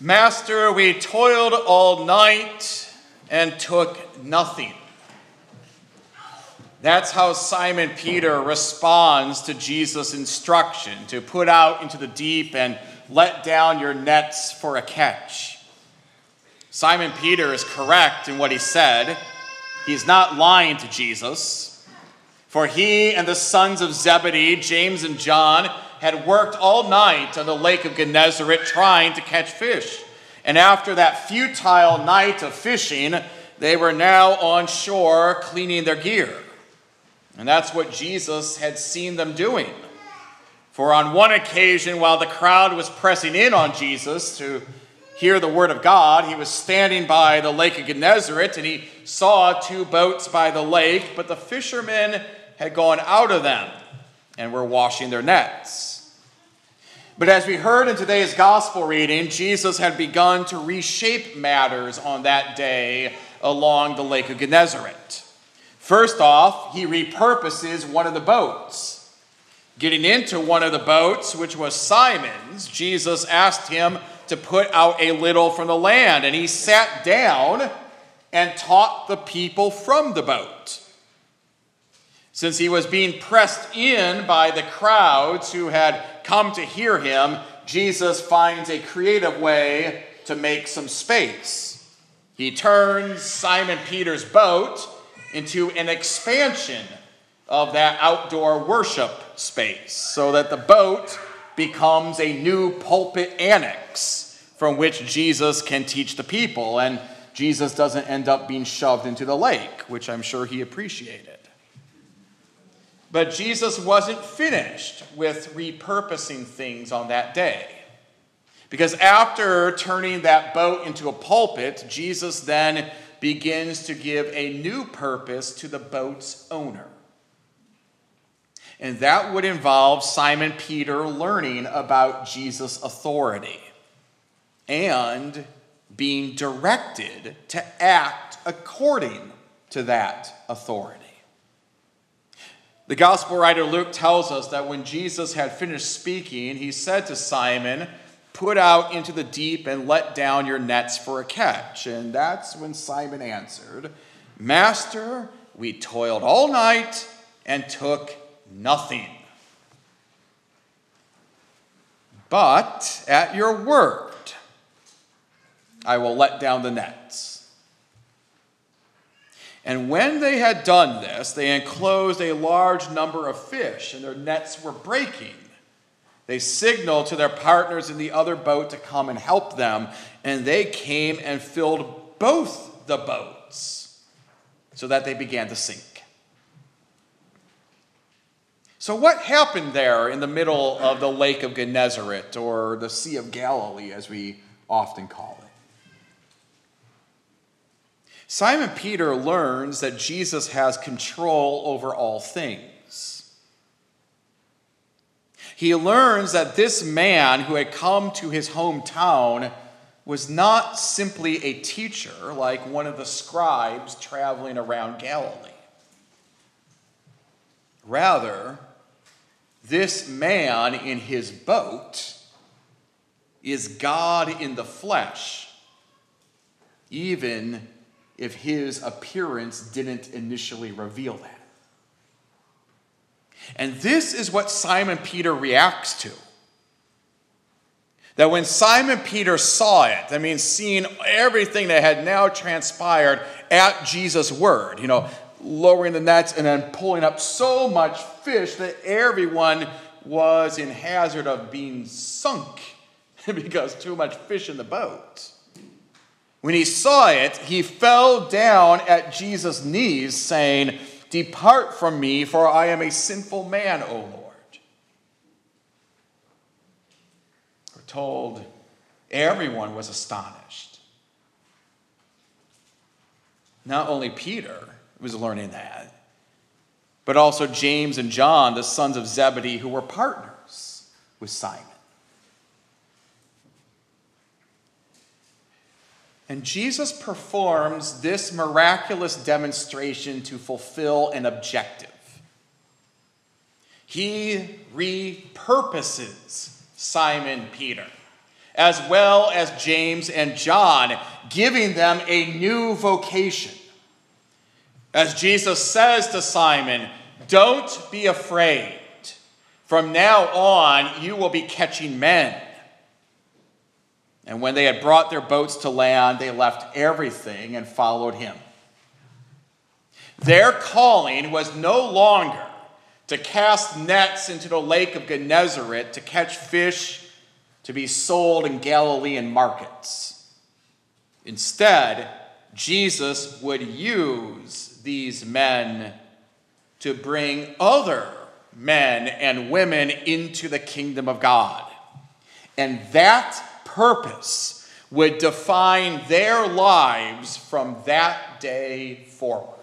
Master, we toiled all night and took nothing. That's how Simon Peter responds to Jesus' instruction to put out into the deep and let down your nets for a catch. Simon Peter is correct in what he said. He's not lying to Jesus. For he and the sons of Zebedee, James and John, had worked all night on the lake of Gennesaret trying to catch fish. And after that futile night of fishing, they were now on shore cleaning their gear. And that's what Jesus had seen them doing. For on one occasion, while the crowd was pressing in on Jesus to hear the word of God, he was standing by the lake of Gennesaret, and he saw two boats by the lake, but the fishermen had gone out of them and were washing their nets. But as we heard in today's gospel reading, Jesus had begun to reshape matters on that day along the lake of Gennesaret. First off, he repurposes one of the boats. Getting into one of the boats, which was Simon's, Jesus asked him to put out a little from the land, and he sat down and taught the people from the boat. Since he was being pressed in by the crowds who had come to hear him, Jesus finds a creative way to make some space. He turns Simon Peter's boat into an expansion of that outdoor worship space so that the boat becomes a new pulpit annex from which Jesus can teach the people, and Jesus doesn't end up being shoved into the lake, which I'm sure he appreciated. But Jesus wasn't finished with repurposing things on that day. Because after turning that boat into a pulpit, Jesus then begins to give a new purpose to the boat's owner. And that would involve Simon Peter learning about Jesus' authority and being directed to act according to that authority. The gospel writer Luke tells us that when Jesus had finished speaking, he said to Simon, "Put out into the deep and let down your nets for a catch." And that's when Simon answered, "Master, we toiled all night and took nothing. But at your word, I will let down the nets." And when they had done this, they enclosed a large number of fish, and their nets were breaking. They signaled to their partners in the other boat to come and help them, and they came and filled both the boats, so that they began to sink. So what happened there in the middle of the Lake of Gennesaret, or the Sea of Galilee, as we often call it? Simon Peter learns that Jesus has control over all things. He learns that this man who had come to his hometown was not simply a teacher like one of the scribes traveling around Galilee. Rather, this man in his boat is God in the flesh, even if his appearance didn't initially reveal that. And this is what Simon Peter reacts to. That when Simon Peter saw it, seeing everything that had now transpired at Jesus' word, lowering the nets and then pulling up so much fish that everyone was in hazard of being sunk because too much fish in the boat. When he saw it, he fell down at Jesus' knees, saying, "Depart from me, for I am a sinful man, O Lord." We're told everyone was astonished. Not only Peter was learning that, but also James and John, the sons of Zebedee, who were partners with Simon. And Jesus performs this miraculous demonstration to fulfill an objective. He repurposes Simon Peter as well as James and John, giving them a new vocation. As Jesus says to Simon, "Don't be afraid. From now on, you will be catching men." And when they had brought their boats to land, they left everything and followed him. Their calling was no longer to cast nets into the lake of Gennesaret to catch fish to be sold in Galilean markets. Instead, Jesus would use these men to bring other men and women into the kingdom of God. And that purpose would define their lives from that day forward.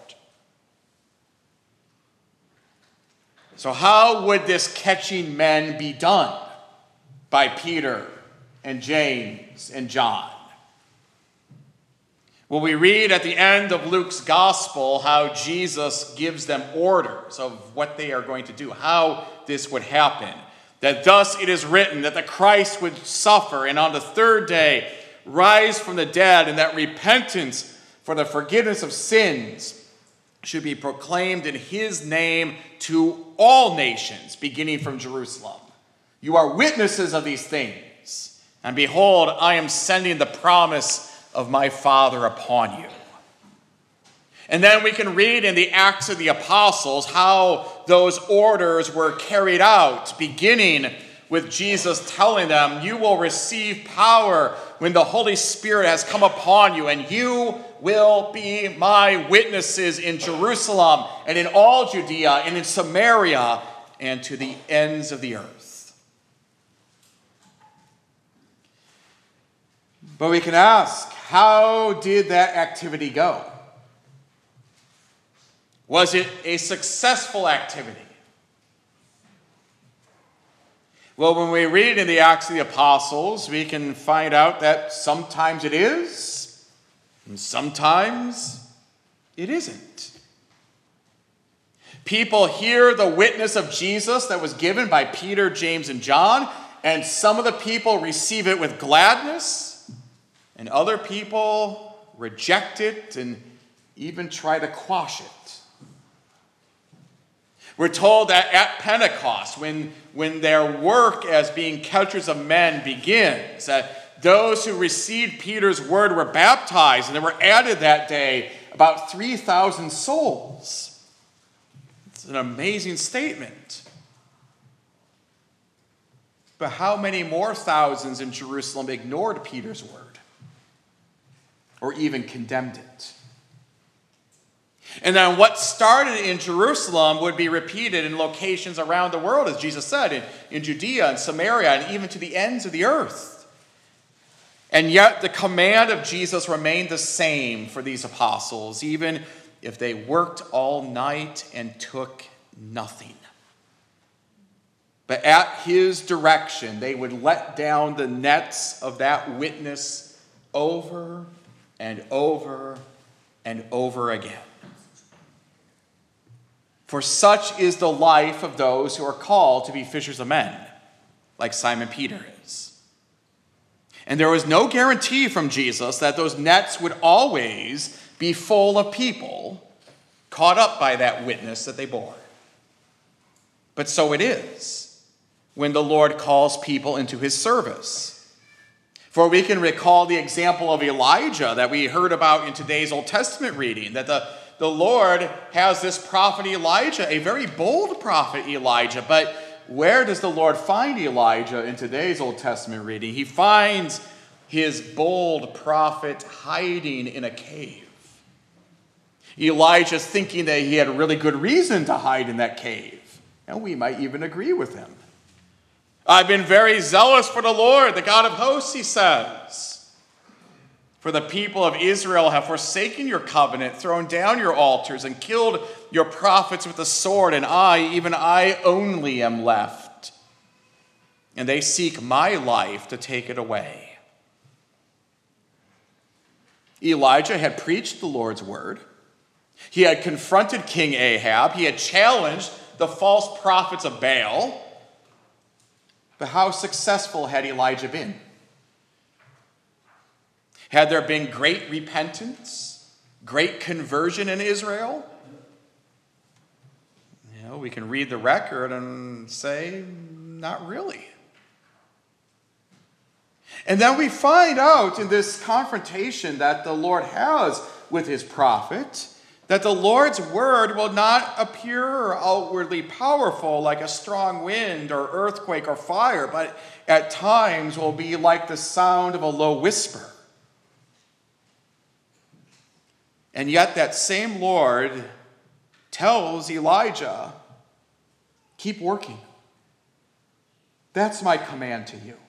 So how would this catching men be done by Peter and James and John? Well, we read at the end of Luke's gospel how Jesus gives them orders of what they are going to do, how this would happen. That thus it is written that the Christ would suffer and on the third day rise from the dead, and that repentance for the forgiveness of sins should be proclaimed in his name to all nations, beginning from Jerusalem. You are witnesses of these things, and behold, I am sending the promise of my Father upon you. And then we can read in the Acts of the Apostles how those orders were carried out, beginning with Jesus telling them, "You will receive power when the Holy Spirit has come upon you, and you will be my witnesses in Jerusalem and in all Judea and in Samaria and to the ends of the earth." But we can ask, how did that activity go? Was it a successful activity? Well, when we read in the Acts of the Apostles, we can find out that sometimes it is, and sometimes it isn't. People hear the witness of Jesus that was given by Peter, James, and John, and some of the people receive it with gladness, and other people reject it and even try to quash it. We're told that at Pentecost, when their work as being catchers of men begins, that those who received Peter's word were baptized, and there were added that day about 3,000 souls. It's an amazing statement. But how many more thousands in Jerusalem ignored Peter's word or even condemned it? And then what started in Jerusalem would be repeated in locations around the world, as Jesus said, in Judea and Samaria and even to the ends of the earth. And yet the command of Jesus remained the same for these apostles, even if they worked all night and took nothing. But at his direction, they would let down the nets of that witness over and over and over again. For such is the life of those who are called to be fishers of men, like Simon Peter is. And there was no guarantee from Jesus that those nets would always be full of people caught up by that witness that they bore. But so it is when the Lord calls people into his service. For we can recall the example of Elijah that we heard about in today's Old Testament reading, that the Lord has this prophet Elijah, a very bold prophet Elijah. But where does the Lord find Elijah in today's Old Testament reading? He finds his bold prophet hiding in a cave. Elijah's thinking that he had a really good reason to hide in that cave. And we might even agree with him. I've been very zealous for the Lord, the God of hosts, he says. For the people of Israel have forsaken your covenant, thrown down your altars, and killed your prophets with the sword, and I, even I only, am left. And they seek my life to take it away. Elijah had preached the Lord's word. He had confronted King Ahab. He had challenged the false prophets of Baal. But how successful had Elijah been? Had there been great repentance, great conversion in Israel? We can read the record and say, not really. And then we find out in this confrontation that the Lord has with his prophet, that the Lord's word will not appear outwardly powerful like a strong wind or earthquake or fire, but at times will be like the sound of a low whisper. And yet that same Lord tells Elijah, keep working. That's my command to you.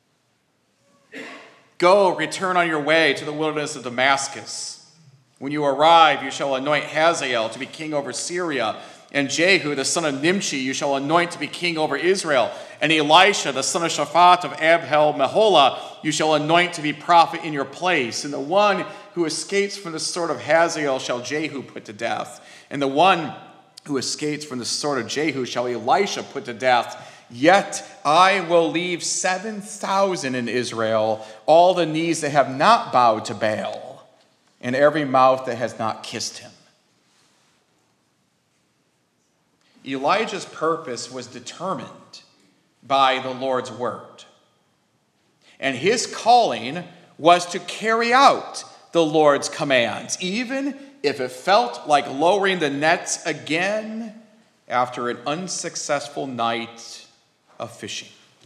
Go, return on your way to the wilderness of Damascus. When you arrive, you shall anoint Hazael to be king over Syria, and Jehu, the son of Nimshi, you shall anoint to be king over Israel, and Elisha, the son of Shaphat of Abel-Meholah, you shall anoint to be prophet in your place. And the one who escapes from the sword of Hazael shall Jehu put to death, and the one who escapes from the sword of Jehu shall Elisha put to death. Yet I will leave 7,000 in Israel, all the knees that have not bowed to Baal, and every mouth that has not kissed him. Elijah's purpose was determined by the Lord's word. And his calling was to carry out the Lord's commands, even if it felt like lowering the nets again after an unsuccessful night of fishing.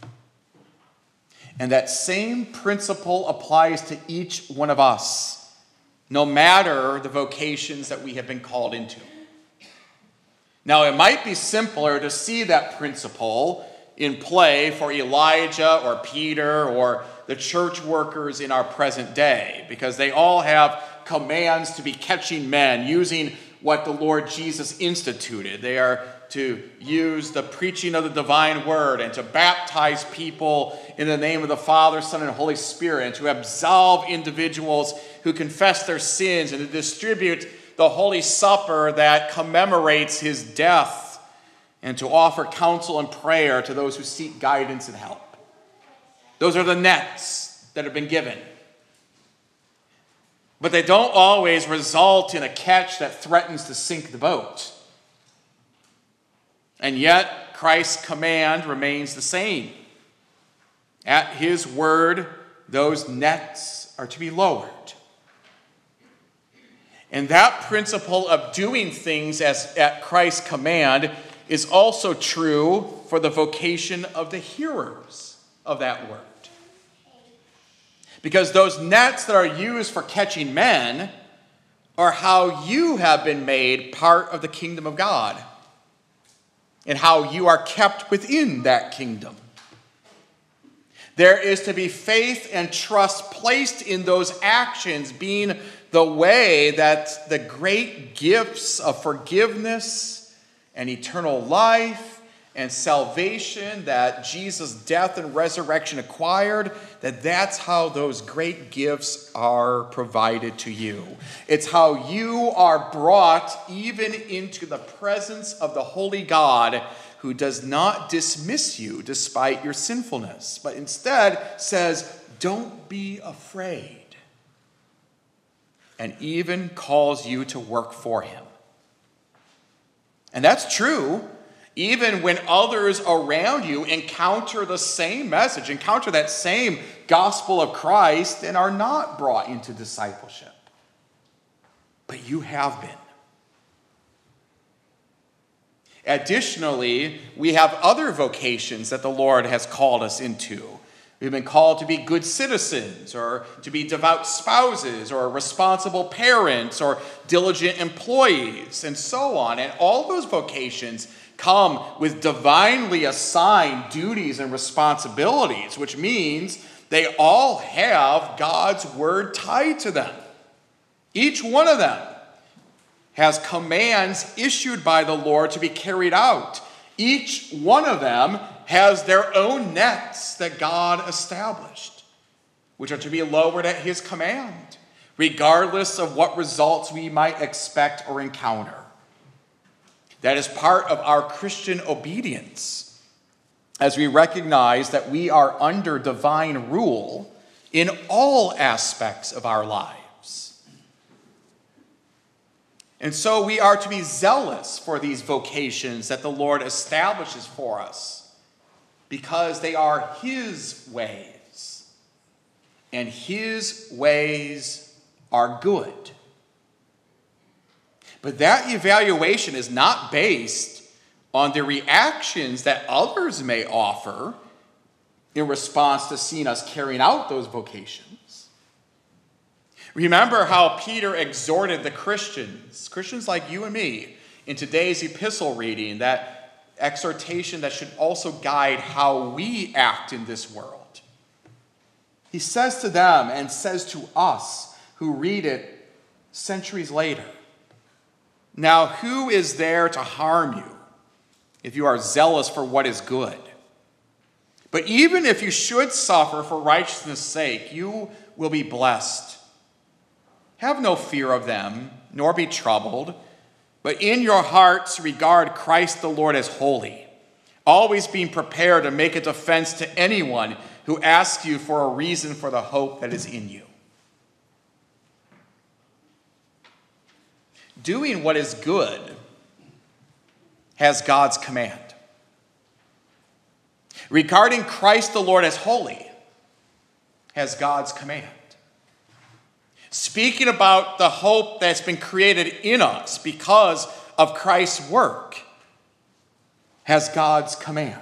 And that same principle applies to each one of us, no matter the vocations that we have been called into. Now, it might be simpler to see that principle in play for Elijah or Peter or the church workers in our present day, because they all have commands to be catching men using what the Lord Jesus instituted. They are to use the preaching of the divine word and to baptize people in the name of the Father, Son, and Holy Spirit, and to absolve individuals who confess their sins, and to distribute the Holy Supper that commemorates his death, and to offer counsel and prayer to those who seek guidance and help. Those are the nets that have been given. But they don't always result in a catch that threatens to sink the boat. And yet, Christ's command remains the same. At his word, those nets are to be lowered. And that principle of doing things as at Christ's command is also true for the vocation of the hearers of that word. Because those nets that are used for catching men are how you have been made part of the kingdom of God, and how you are kept within that kingdom. There is to be faith and trust placed in those actions, being the way that the great gifts of forgiveness and eternal life and salvation that Jesus' death and resurrection acquired, that's how those great gifts are provided to you. It's how you are brought even into the presence of the holy God, who does not dismiss you despite your sinfulness, but instead says, don't be afraid, and even calls you to work for him. And that's true even when others around you encounter the same message, encounter that same gospel of Christ, and are not brought into discipleship. But you have been. Additionally, we have other vocations that the Lord has called us into. We've been called to be good citizens, or to be devout spouses, or responsible parents, or diligent employees, and so on. And all those vocations come with divinely assigned duties and responsibilities, which means they all have God's word tied to them. Each one of them has commands issued by the Lord to be carried out. Each one of them has their own nets that God established, which are to be lowered at his command, regardless of what results we might expect or encounter. That is part of our Christian obedience, as we recognize that we are under divine rule in all aspects of our lives. And so we are to be zealous for these vocations that the Lord establishes for us, because they are his ways, and his ways are good. But that evaluation is not based on the reactions that others may offer in response to seeing us carrying out those vocations. Remember how Peter exhorted the Christians like you and me, in today's epistle reading, that exhortation that should also guide how we act in this world. He says to them and says to us who read it centuries later, "Now who is there to harm you if you are zealous for what is good? But even if you should suffer for righteousness' sake, you will be blessed. Have no fear of them, nor be troubled, but in your hearts regard Christ the Lord as holy, always being prepared to make a defense to anyone who asks you for a reason for the hope that is in you." Doing what is good has God's command. Regarding Christ the Lord as holy has God's command. Speaking about the hope that's been created in us because of Christ's work has God's command.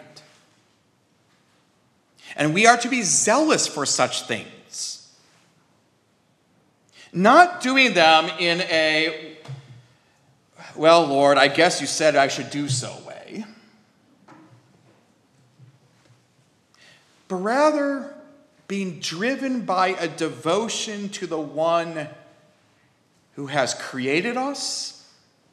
And we are to be zealous for such things. Not doing them in a, "Well, Lord, I guess you said I should do so" way. But rather being driven by a devotion to the one who has created us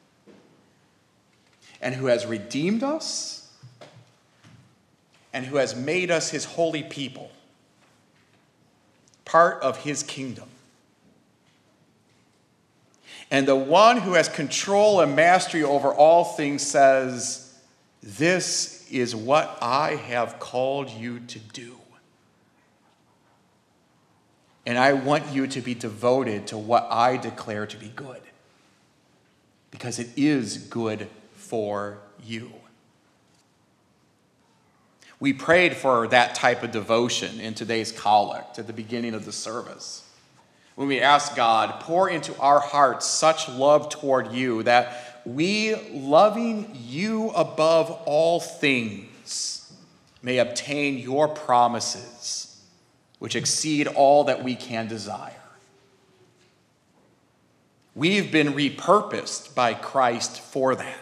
and who has redeemed us and who has made us his holy people, part of his kingdom. And the one who has control and mastery over all things says, "This is what I have called you to do. And I want you to be devoted to what I declare to be good, because it is good for you." We prayed for that type of devotion in today's collect at the beginning of the service, when we asked God, pour into our hearts such love toward you that we, loving you above all things, may obtain your promises, which exceed all that we can desire. We've been repurposed by Christ for that.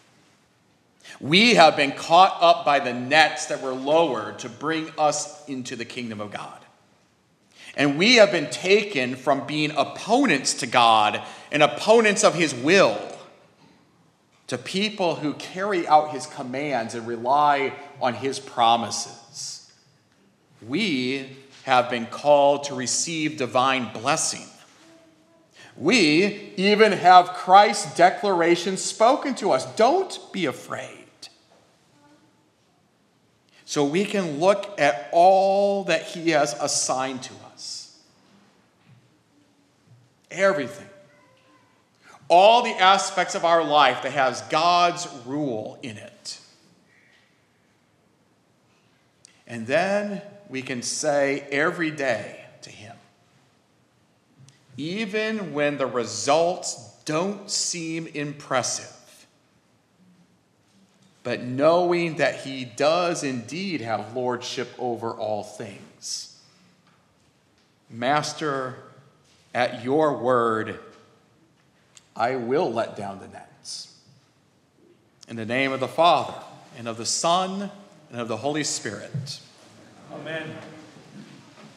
We have been caught up by the nets that were lowered to bring us into the kingdom of God. And we have been taken from being opponents to God and opponents of his will to people who carry out his commands and rely on his promises. We have been called to receive divine blessing. We even have Christ's declaration spoken to us. Don't be afraid. So we can look at all that he has assigned to us. Everything. All the aspects of our life that has God's rule in it. And then we can say every day to him, even when the results don't seem impressive, but knowing that he does indeed have lordship over all things. Master, at your word, I will let down the nets. In the name of the Father, and of the Son, and of the Holy Spirit. Amen.